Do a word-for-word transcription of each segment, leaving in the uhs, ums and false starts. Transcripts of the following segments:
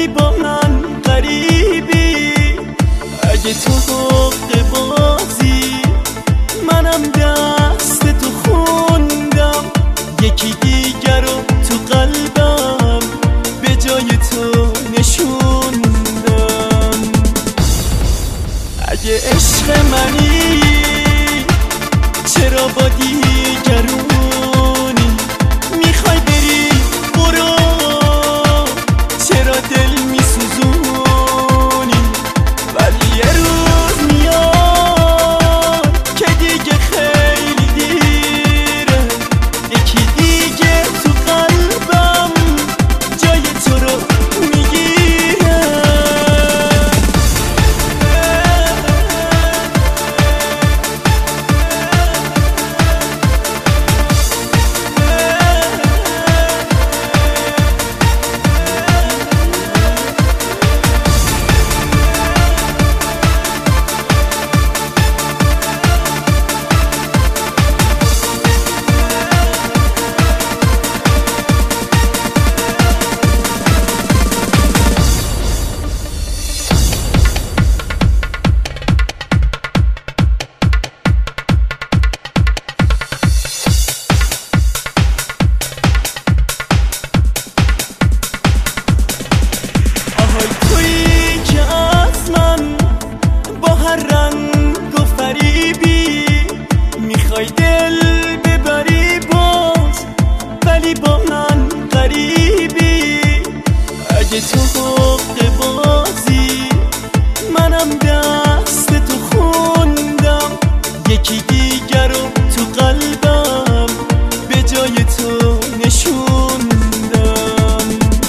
ولی با من غریبی. اگه تو حق بازی منم دست تو خوندم، یکی دیگر رو تو قلبم به جای تو نشوندم. اگه عشق منی چرا با دیگرونی میخوای بری؟ برو، چرا دل میسوزونی؟ ولی یه روز میاد که دیگه خیلی دیره، یکی دیگه تو قلبم جای تو رو میگیره. رنگ و فریبی میخوای دل ببری باز، ولی با من غریبی. اگه تو حق بازی منم دست تو خوندم، یکی دیگر رو تو قلبم به جای تو نشوندم.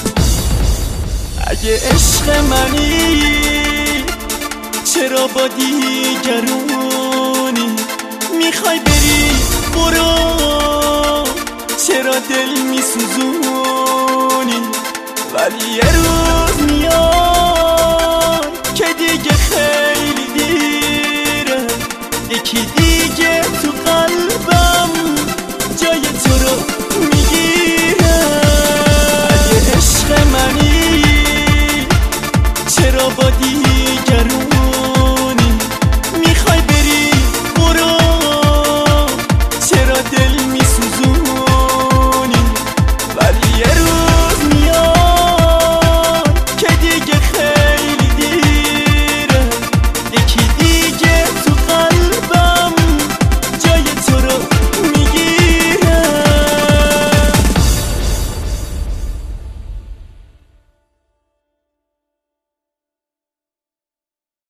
اگه عشق منی چرا با دیگرونی میخوای بری؟ برو، چرا دل میسوزونی؟ ولی یه